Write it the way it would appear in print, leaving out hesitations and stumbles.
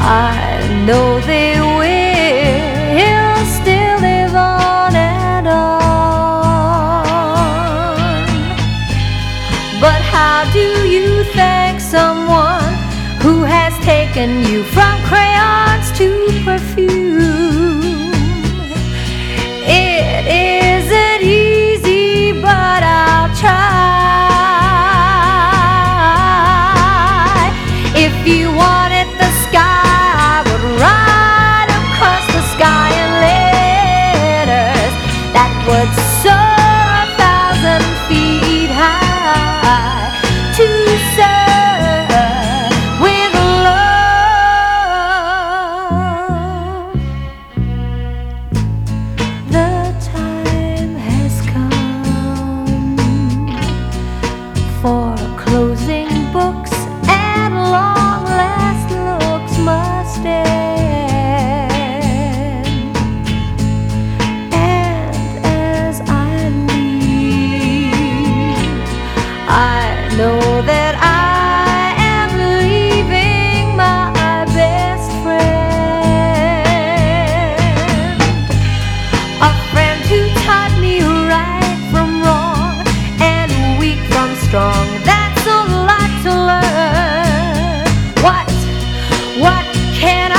I know they will still live on and on. But how do you thank someone who has taken you from crayons to perfume? It isn't easy, but I'll try. If you wanted the sky, I would write across the sky in letters that would soar 1,000 feet high to serve with love. The time has come for closing books, and long last looks must end. And as I leave, I know that I am leaving my best friend, a friend who taught me right from wrong and weak from strong. That's a lot to learn. What can I